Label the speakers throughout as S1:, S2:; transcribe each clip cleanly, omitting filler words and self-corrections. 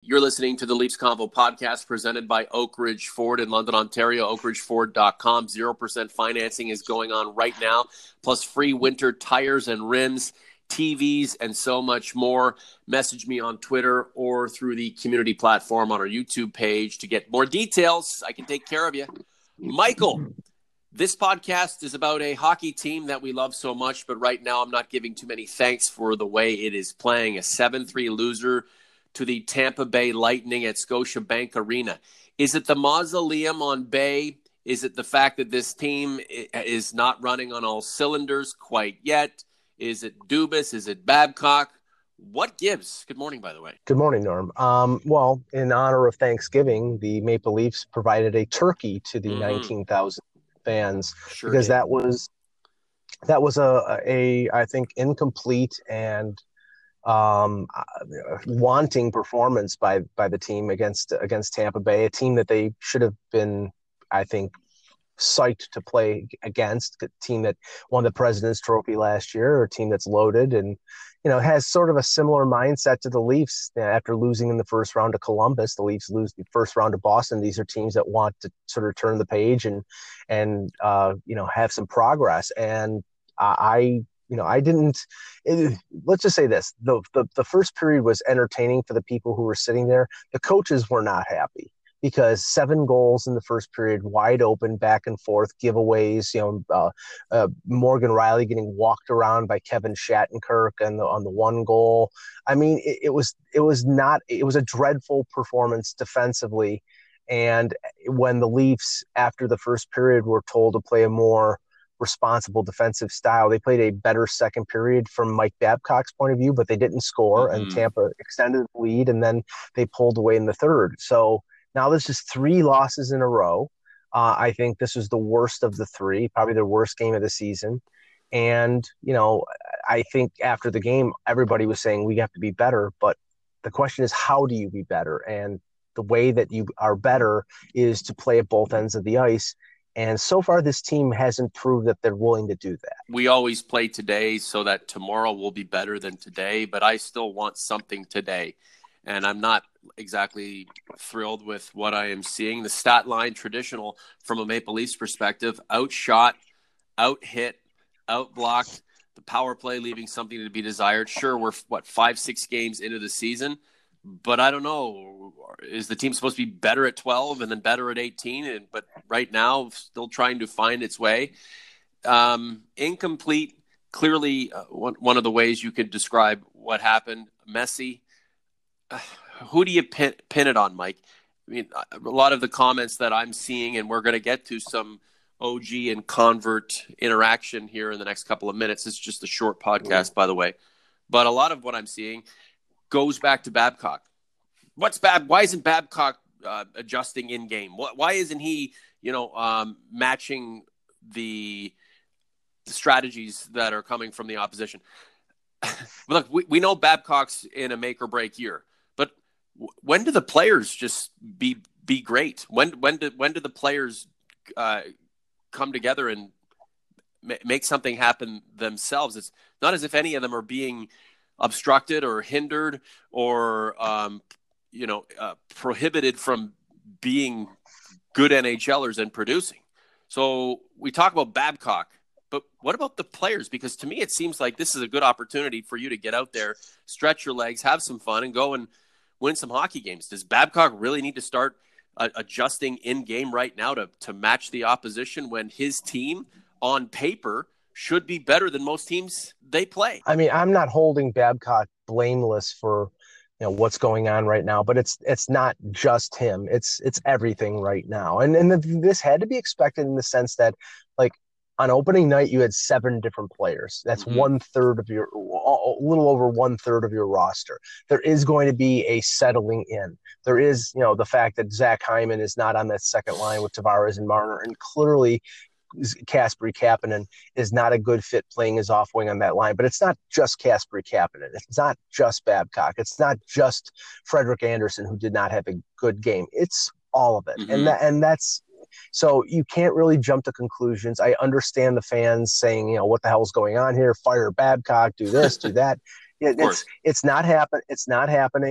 S1: You're listening to the Leafs Convo podcast presented by Oak Ridge Ford in London, Ontario, oakridgeford.com. 0% financing is going on right now, plus free winter tires and rims, TVs, and so much more. Message me on Twitter or through the community platform on our YouTube page to get more details. I can take care of you. Michael, this podcast is about a hockey team that we love so much, but right now I'm not giving too many thanks for the way it is playing. A 7-3 loser to the Tampa Bay Lightning at Scotiabank Arena. Is it the mausoleum on Bay? Is it the fact that this team is not running on all cylinders quite yet? Is it Dubas? Is it Babcock? What gives? Good morning, by the way.
S2: Good morning, Norm. Well, in honor of Thanksgiving, the Maple Leafs provided a turkey to the 19,000 fans because
S1: did.
S2: that was a I think incomplete and wanting performance by the team against Tampa Bay, a team that they should have been, I think, psyched to play against, a team that won the President's Trophy last year, or a team that's loaded and has sort of a similar mindset to the Leafs. After losing in the first round to Columbus, the Leafs lose the first round to Boston. These are teams that want to sort of turn the page and have some progress. And let's just say this, the first period was entertaining for the people who were sitting there. The coaches were not happy because 7 goals in the first period, wide open, back and forth, giveaways, Morgan Rielly getting walked around by Kevin Shattenkirk on the one goal. I mean, it was a dreadful performance defensively. And when the Leafs, after the first period, were told to play a more responsible defensive style, they played a better second period from Mike Babcock's point of view, but they didn't score, and Tampa extended the lead, and then they pulled away in the third. So now there's just 3 losses in a row. I think this was the worst of the 3, probably the worst game of the season. And, I think after the game, everybody was saying we have to be better. But the question is, how do you be better? And the way that you are better is to play at both ends of the ice. And so far, this team hasn't proved that they're willing to do that.
S1: We always play today so that tomorrow will be better than today, but I still want something today. And I'm not exactly thrilled with what I am seeing. The stat line, traditional from a Maple Leafs perspective: outshot, out-hit, out-blocked, the power play leaving something to be desired. Sure, we're, 5-6 games into the season, but I don't know. Is the team supposed to be better at 12 and then better at 18? But right now, still trying to find its way. Incomplete, clearly one of the ways you could describe what happened. Messy. Who do you pin it on, Mike? I mean, a lot of the comments that I'm seeing, and we're going to get to some OG and convert interaction here in the next couple of minutes. It's just a short podcast, by the way. But a lot of what I'm seeing goes back to Babcock. Why isn't Babcock adjusting in game? Why isn't he, matching the strategies that are coming from the opposition? Look, we know Babcock's in a make or break year, but when do the players just be great? When do the players come together and make something happen themselves? It's not as if any of them are being obstructed or hindered or prohibited from being good NHLers and producing. So we talk about Babcock, but what about the players? Because to me, it seems like this is a good opportunity for you to get out there, stretch your legs, have some fun, and go and win some hockey games. Does Babcock really need to start adjusting in game right now to match the opposition when his team on paper should be better than most teams they play?
S2: I mean, I'm not holding Babcock blameless for what's going on right now, but it's not just him. It's everything right now, and this had to be expected in the sense that, like, on opening night you had 7 different players. That's 1/3 of your, a little over 1/3 of your roster. There is going to be a settling in. There is the fact that Zach Hyman is not on that second line with Tavares and Marner, and clearly Kasperi Kapanen is not a good fit playing his off wing on that line. But it's not just Kasperi Kapanen. It's not just Babcock. It's not just Frederik Andersen, who did not have a good game. It's all of it. And that's so you can't really jump to conclusions. I understand the fans saying, what the hell is going on here? Fire Babcock, do this, do that. It's not happening.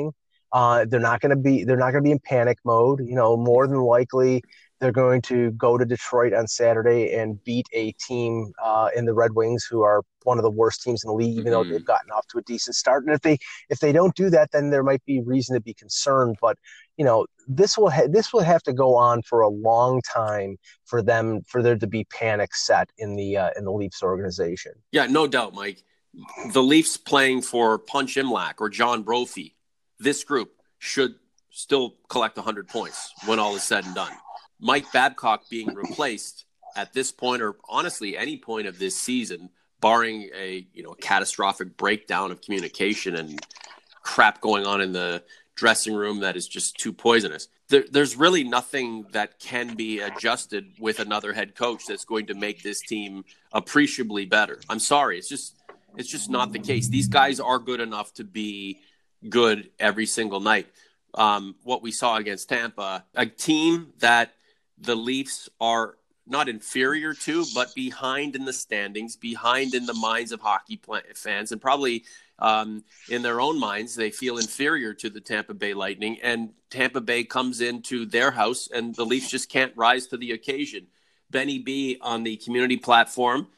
S2: They're not going to be in panic mode. More than likely they're going to go to Detroit on Saturday and beat a team in the Red Wings, who are one of the worst teams in the league, even though they've gotten off to a decent start. And if they don't do that, then there might be reason to be concerned. But this will have to go on for a long time for there to be panic set in the Leafs organization.
S1: Yeah, no doubt, Mike. The Leafs playing for Punch Imlach or John Brophy, this group should still collect 100 points when all is said and done. Mike Babcock being replaced at this point, or honestly any point of this season, barring a catastrophic breakdown of communication and crap going on in the dressing room that is just too poisonous. There's really nothing that can be adjusted with another head coach that's going to make this team appreciably better. I'm sorry, it's just not the case. These guys are good enough to be good every single night. What we saw against Tampa, a team that the Leafs are not inferior to, but behind in the standings, behind in the minds of hockey fans, and probably in their own minds, they feel inferior to the Tampa Bay Lightning. And Tampa Bay comes into their house, and the Leafs just can't rise to the occasion. Benny B on the community platform,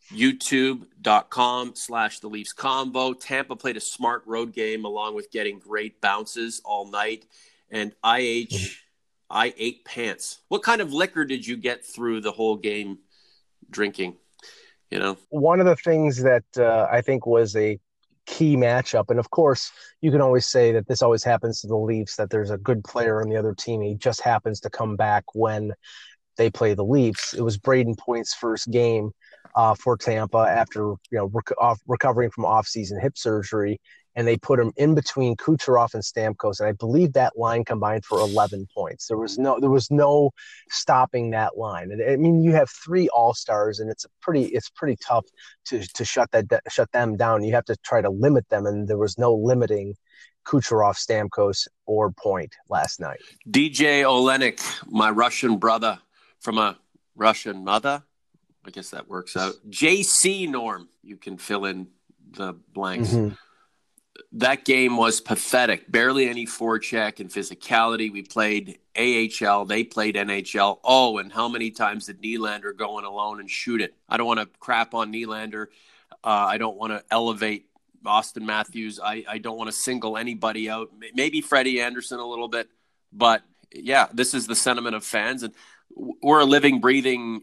S1: youtube.com/the Leafs Convo. Tampa played a smart road game along with getting great bounces all night. And I ate pants. What kind of liquor did you get through the whole game drinking?
S2: One of the things that I think was a key matchup, and of course, you can always say that this always happens to the Leafs, that there's a good player on the other team. He just happens to come back when they play the Leafs. It was Braden Point's first game for Tampa after recovering from off-season hip surgery, and they put him in between Kucherov and Stamkos, and I believe that line combined for 11 points. There was no stopping that line. And I mean, you have three all-stars, and it's pretty tough to shut them down. You have to try to limit them, and there was no limiting Kucherov, Stamkos, or Point last night.
S1: DJ Olenek, my Russian brother from a Russian mother, I guess that works out. JC Norm, you can fill in the blanks. Mm-hmm. That game was pathetic. Barely any forecheck and physicality. We played AHL. They played NHL. Oh, and how many times did Nylander go in alone and shoot it? I don't want to crap on Nylander. I don't want to elevate Austin Matthews. I don't want to single anybody out. Maybe Freddie Anderson a little bit. But, yeah, this is the sentiment of fans. And we're a living, breathing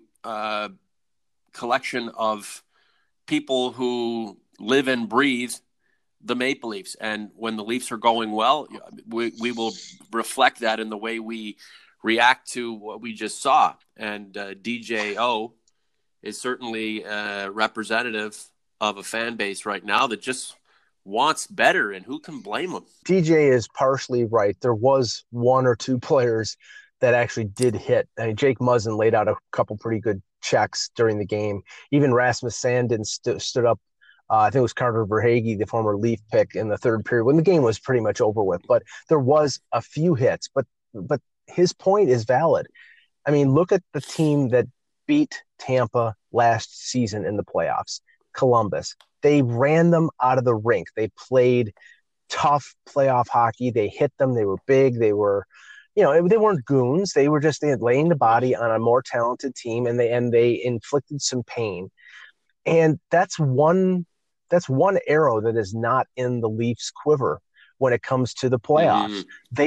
S1: collection of people who live and breathe the Maple Leafs. And when the Leafs are going well, we will reflect that in the way we react to what we just saw. And DJO is certainly representative of a fan base right now that just wants better, and who can blame them?
S2: DJ is partially right. There was one or two players that actually did hit. I mean, Jake Muzzin laid out a couple pretty good checks during the game. Even Rasmus Sandin stood up. I think it was Carter Verhaeghe, the former Leaf pick, in the third period when the game was pretty much over with. But there was a few hits. But his point is valid. I mean, look at the team that beat Tampa last season in the playoffs, Columbus. They ran them out of the rink. They played tough playoff hockey. They hit them. They were big. They were, they weren't goons. They were just laying the body on a more talented team, and they inflicted some pain. And that's one arrow that is not in the Leafs' quiver when it comes to the playoffs.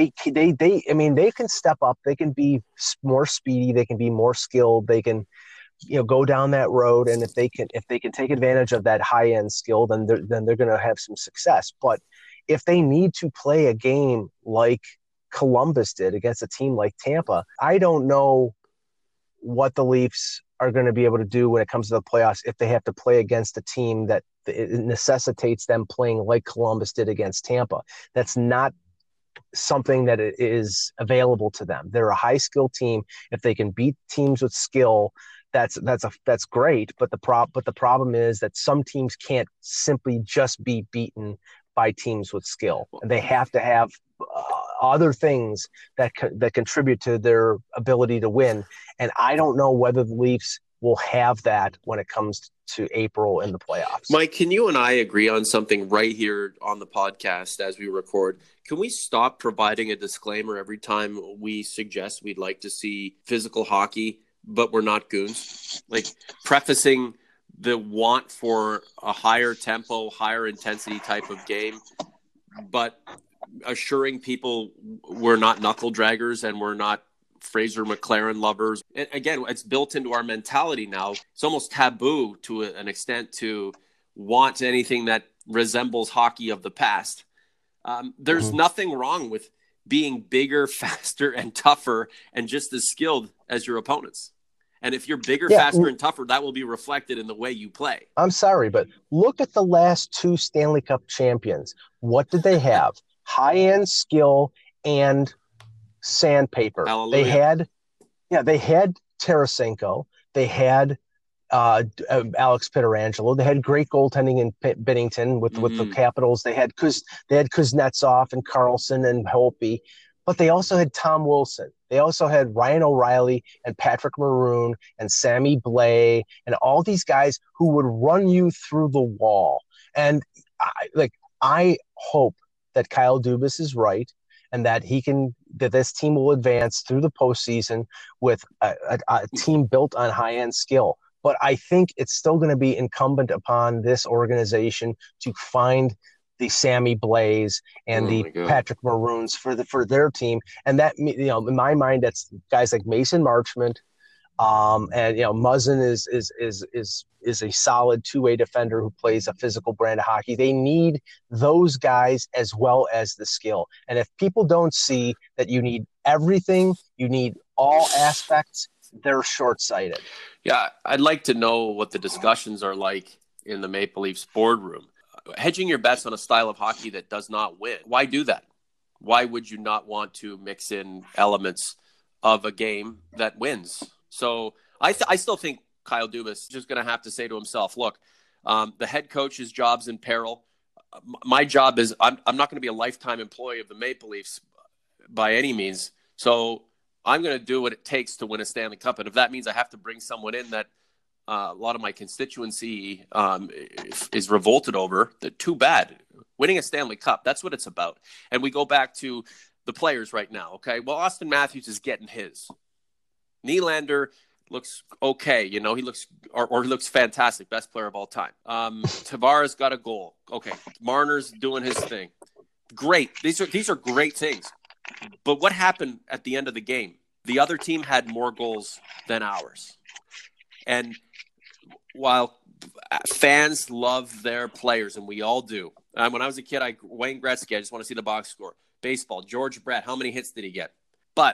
S2: Mm-hmm. They can step up. They can be more speedy. They can be more skilled. They can, go down that road. And if they can take advantage of that high end skill, then they're going to have some success. But if they need to play a game like Columbus did against a team like Tampa, I don't know what the Leafs are going to be able to do when it comes to the playoffs if they have to play against a team that it necessitates them playing like Columbus did against Tampa. That's not something that is available to them. They're a high skill team. If they can beat teams with skill, that's great. But the problem is that some teams can't simply just be beaten by teams with skill. They have to have other things that contribute to their ability to win. And I don't know whether the Leafs will have that when it comes to April in the playoffs.
S1: Mike, can you and I agree on something right here on the podcast as we record? Can we stop providing a disclaimer every time we suggest we'd like to see physical hockey, but we're not goons? Like prefacing the want for a higher tempo, higher intensity type of game, but assuring people we're not knuckle draggers and we're not Fraser McLaren lovers. And again, it's built into our mentality now. It's almost taboo to an extent to want anything that resembles hockey of the past. There's nothing wrong with being bigger, faster, and tougher and just as skilled as your opponents. And if you're bigger, faster, and tougher, that will be reflected in the way you play.
S2: I'm sorry, but look at the last two Stanley Cup champions. What did they have? High-end skill and sandpaper.
S1: Hallelujah.
S2: They had Tarasenko. They had Alex Pietrangelo. They had great goaltending in Binnington with the Capitals. They had Kuznetsov and Carlson and Holtby. But they also had Tom Wilson. They also had Ryan O'Reilly and Patrick Maroon and Sammy Blais and all these guys who would run you through the wall. And I hope that Kyle Dubas is right and that this team will advance through the postseason with a team built on high-end skill. But I think it's still going to be incumbent upon this organization to find the Sammy Blais and Patrick Maroons for their team. And that, in my mind, that's guys like Mason Marchment, and Muzzin is a solid two-way defender who plays a physical brand of hockey. They need those guys as well as the skill. And if people don't see that you need everything, you need all aspects, they're short-sighted.
S1: Yeah, I'd like to know what the discussions are like in the Maple Leafs boardroom. Hedging your bets on a style of hockey that does not win. Why do that? Why would you not want to mix in elements of a game that wins? So I still think Kyle Dubas is just going to have to say to himself, look, the head coach's job's in peril. My job is I'm not going to be a lifetime employee of the Maple Leafs by any means. So I'm going to do what it takes to win a Stanley Cup. And if that means I have to bring someone in that a lot of my constituency is revolted over, too bad. Winning a Stanley Cup, that's what it's about. And we go back to the players right now, okay? Well, Austin Matthews is getting his. Nylander looks okay, he looks or he looks fantastic, best player of all time. Tavares got a goal. Okay, Marner's doing his thing. Great. These are great things. But what happened at the end of the game? The other team had more goals than ours. And while fans love their players, and we all do. When I was a kid, Wayne Gretzky, I just want to see the box score. Baseball, George Brett, how many hits did he get? But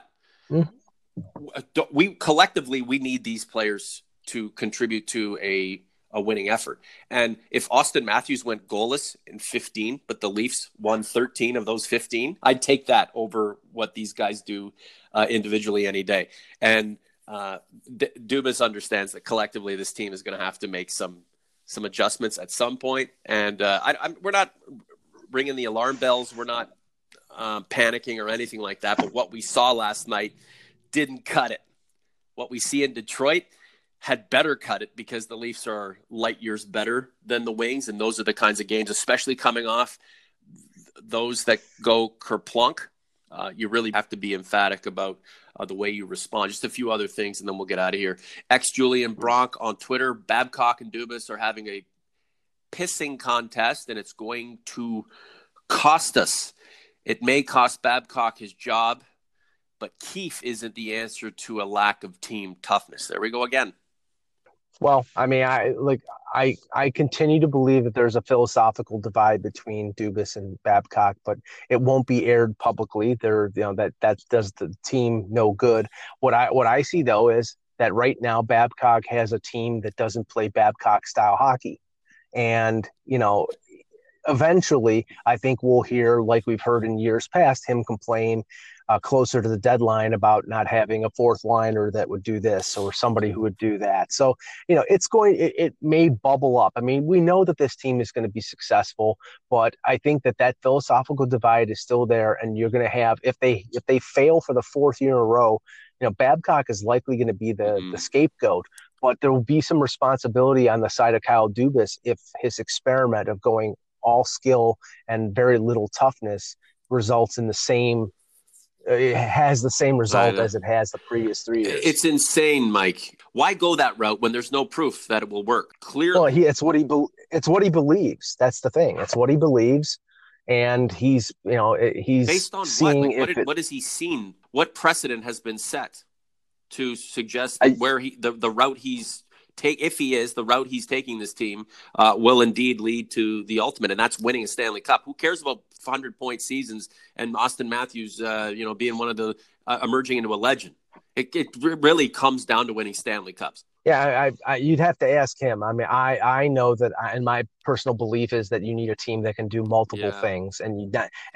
S1: we collectively need these players to contribute to a winning effort. And if Austin Matthews went goalless in 15, but the Leafs won 13 of those 15, I'd take that over what these guys do individually any day. And Dubas understands that collectively this team is going to have to make some adjustments at some point. And we're not ringing the alarm bells. We're not panicking or anything like that. But what we saw last night didn't cut it. What we see in Detroit had better cut it because the Leafs are light years better than the Wings. And those are the kinds of games, especially coming off those that go kerplunk. You really have to be emphatic about the way you respond. Just a few other things, and then we'll get out of here. Julian Bronk on Twitter. Babcock and Dubas are having a pissing contest, and it's going to cost us. It may cost Babcock his job, but Keefe isn't the answer to a lack of team toughness. There we go again.
S2: Well, I mean, I continue to believe that there's a philosophical divide between Dubas and Babcock, but it won't be aired publicly. That does the team no good. What I see though is that right now Babcock has a team that doesn't play Babcock style hockey, and eventually I think we'll hear, like we've heard in years past, him complain closer to the deadline about not having a fourth liner that would do this or somebody who would do that. So, it may bubble up. I mean, we know that this team is going to be successful, but I think that philosophical divide is still there. And you're going to have, if they fail for the fourth year in a row, Babcock is likely going to be the scapegoat but there will be some responsibility on the side of Kyle Dubas if his experiment of going all skill and very little toughness results in the same. It has the same result as it has the previous 3 years.
S1: It's insane, Mike. Why go that route when there's no proof that it will work? Clearly,
S2: well, it's what he believes. That's the thing. It's what he believes, and he's
S1: based on
S2: seeing
S1: what? What has he seen? What precedent has been set to suggest that the route he's the route he's taking this team will indeed lead to the ultimate, and that's winning a Stanley Cup. Who cares about 100-point seasons and Austin Matthews, being one of the emerging into a legend? It really comes down to winning Stanley Cups.
S2: Yeah, you'd have to ask him. I mean, I know that, and my personal belief is that you need a team that can do multiple things, and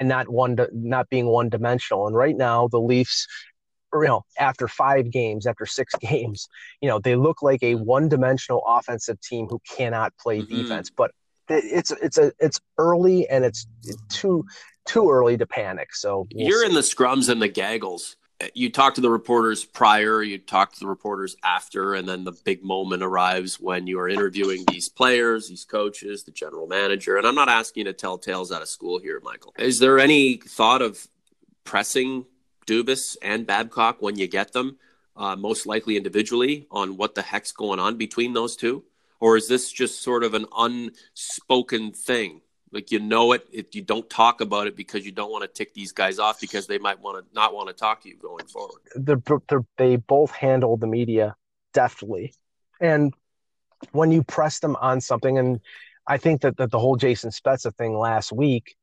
S2: not being one dimensional. And right now, the Leafs, after 5 games, after 6 games, they look like a one-dimensional offensive team who cannot play defense. But it's early, and it's too early to panic. So
S1: you're in the scrums and the gaggles. You talk to the reporters prior, you talk to the reporters after, and then the big moment arrives when you are interviewing these players, these coaches, the general manager. And I'm not asking you to tell tales out of school here, Michael. Is there any thought of pressing Dubas and Babcock when you get them, most likely individually, on what the heck's going on between those two? Or is this just sort of an unspoken thing? Like, you don't talk about it because you don't want to tick these guys off because they might not want to talk to you going forward.
S2: They both handle the media deftly. And when you press them on something, and I think that the whole Jason Spezza thing last week,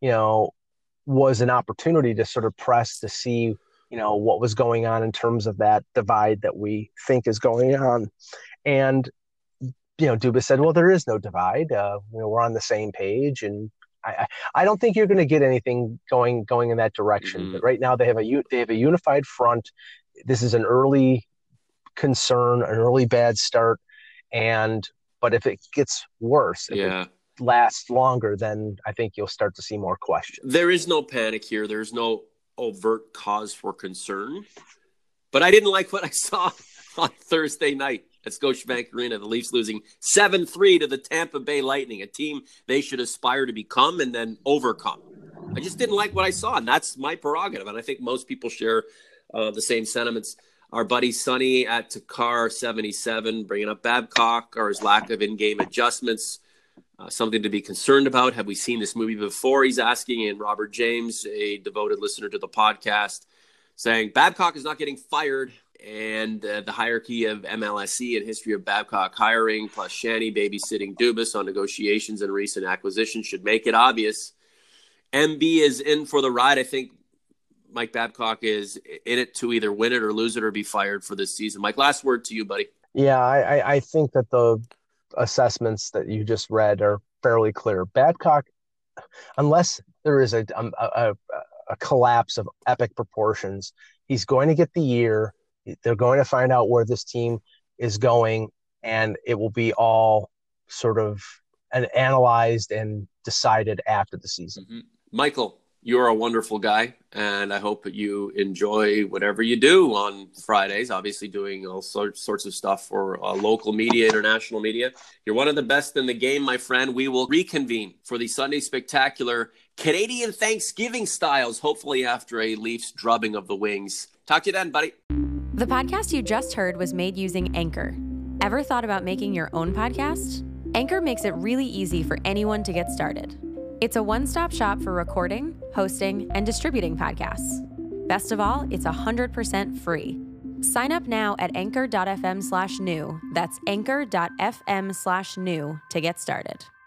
S2: was an opportunity to sort of press to see, what was going on in terms of that divide that we think is going on. And Dubas said, well, there is no divide. We're on the same page. And I don't think you're going to get anything going in that direction. But right now they have a unified front. This is an early concern, an early bad start. But if it gets worse, if it lasts longer, then I think you'll start to see more questions.
S1: There is no panic here. There's no overt cause for concern. But I didn't like what I saw on Thursday night at Scotiabank Arena, the Leafs losing 7-3 to the Tampa Bay Lightning, a team they should aspire to become and then overcome. I just didn't like what I saw, and that's my prerogative. And I think most people share the same sentiments. Our buddy Sonny at Takar77 bringing up Babcock or his lack of in-game adjustments, something to be concerned about. Have we seen this movie before? He's asking. And Robert James, a devoted listener to the podcast, saying Babcock is not getting fired. And the hierarchy of MLSE and history of Babcock hiring, plus Shanny babysitting Dubas on negotiations and recent acquisitions should make it obvious. MB is in for the ride. I think Mike Babcock is in it to either win it or lose it or be fired for this season. Mike, last word to you, buddy.
S2: Yeah, I think that the assessments that you just read are fairly clear. Babcock, unless there is a collapse of epic proportions, he's going to get the year. They're going to find out where this team is going, and it will be all sort of analyzed and decided after the season.
S1: Michael, you're a wonderful guy, and I hope that you enjoy whatever you do on Fridays, obviously doing all sorts of stuff for local media, international media. You're one of the best in the game, my friend. We will reconvene for the Sunday Spectacular Canadian Thanksgiving styles, hopefully after a Leafs drubbing of the Wings. Talk to you then, buddy.
S3: The podcast you just heard was made using Anchor. Ever thought about making your own podcast? Anchor makes it really easy for anyone to get started. It's a one-stop shop for recording, hosting, and distributing podcasts. Best of all, it's 100% free. Sign up now at anchor.fm/new. That's anchor.fm/new to get started.